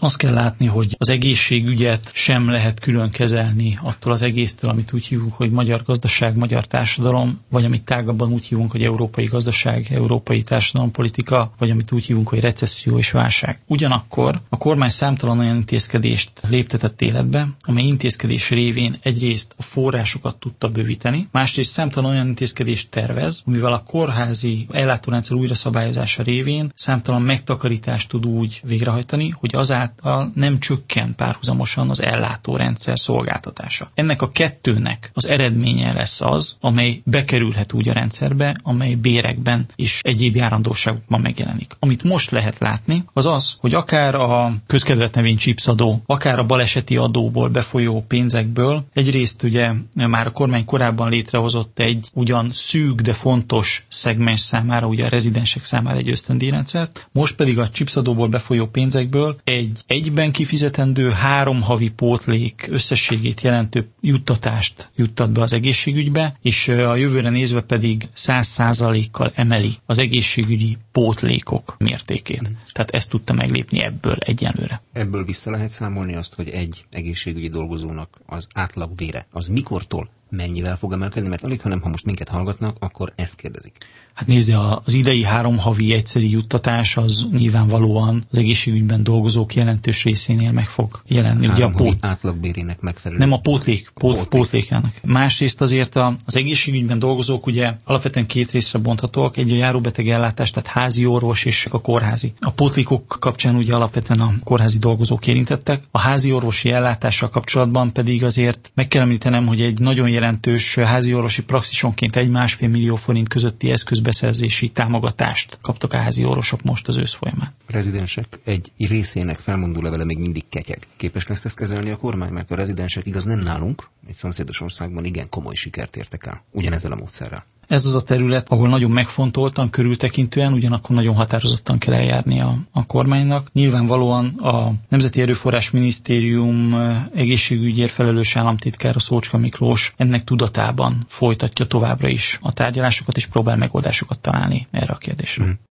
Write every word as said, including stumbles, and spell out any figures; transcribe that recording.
Azt kell látni, hogy az egészségügyet sem lehet külön kezelni attól az egésztől, amit úgy hívunk, hogy magyar gazdaság, magyar társadalom, vagy amit tágabban úgy hívunk, hogy európai gazdaság, európai társadalompolitika, vagy amit úgy hívunk, hogy recesszió és válság. Ugyanakkor a kormány számtalan olyan intézkedést léptetett életbe, amely intézkedés révén egyrészt a forrásokat tudta bővíteni, másrészt számtalan olyan intézkedést tervez, amivel a kórházi ellátórendszer újraszabályozása révén számtalan megtakarítást tud úgy végrehajtani, hogy azáltal nem csökken párhuzamosan az ellátórendszer szolgáltatása. Ennek a kettőnek az eredménye lesz az, amely bekerülhet úgy a rendszerbe, amely bérekben és egyéb járandóságokban megjelenik. Amit most lehet látni, az az, hogy akár a közkedvelt nevén chipsadó, akár a baleseti adóból befolyó pénzekből egyrészt ugye már a kormány korábban létrehozott egy ugyan szűk, de fontos szegmens számára, ugye a rezidensek számára egy ösztöndíjrendszert, most pedig a chipsadóból befolyó pénzekből egy egyben kifizetendő három havi pótlék összességét jelentő juttatást juttat be az egészségügybe, és a jövőre nézve pedig száz százalékkal emeli az egészségügyi pótlékok mértékét. Mm. Tehát ezt tudta meglépni ebből egyenlőre. Ebből vissza lehet számolni azt, hogy egy egészségügyi dolgozónak az átlagbére az mikortól mennyivel fog emelkedni, mert alig, hanem ha most minket hallgatnak, akkor ezt kérdezik. Hát nézze, az idei három havi egyszeri juttatás az nyilvánvalóan az egészségügyben dolgozók jelentős részénél meg fog jelenni. Három ugye a havi pót... átlagbérének megfelelő. Nem a pótlék, pót, pótlék. pótlékának. Másrészt azért a, az egészségügyben dolgozók ugye alapvetően két részre bonthatóak, egy a járóbeteg ellátás, tehát házi orvos és a kórházi. A pótlékok kapcsán ugye alapvetően a kórházi dolgozók érintettek, a házi orvosi ellátással kapcsolatban pedig azért meg kell említenem, hogy egy nagyon jelentős házi orvosi praxisonként egy-másfél millió forint közötti eszközbeszerzési támogatást kaptak a házi orvosok most az ősz folyamán. A rezidensek egy részének felmondó levele még mindig ketyeg. Képes lesz ezt kezelni a kormány? Mert a rezidensek igaz nem nálunk, egy szomszédos országban igen komoly sikert értek el. Ugyanezzel a módszerrel. Ez az a terület, ahol nagyon megfontoltan, körültekintően, ugyanakkor nagyon határozottan kell eljárni a, a kormánynak. Nyilvánvalóan a Nemzeti Erőforrás Minisztérium egészségügyért felelős államtitkára Szócska Miklós ennek tudatában folytatja továbbra is a tárgyalásokat, és próbál megoldásokat találni erre a kérdésre. Mm.